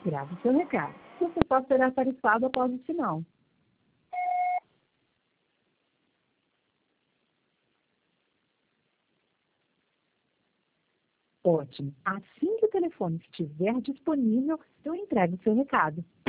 Grave seu recado. Você só será tarifado após o sinal. Ótimo. Assim que o telefone estiver disponível, eu entrego seu recado.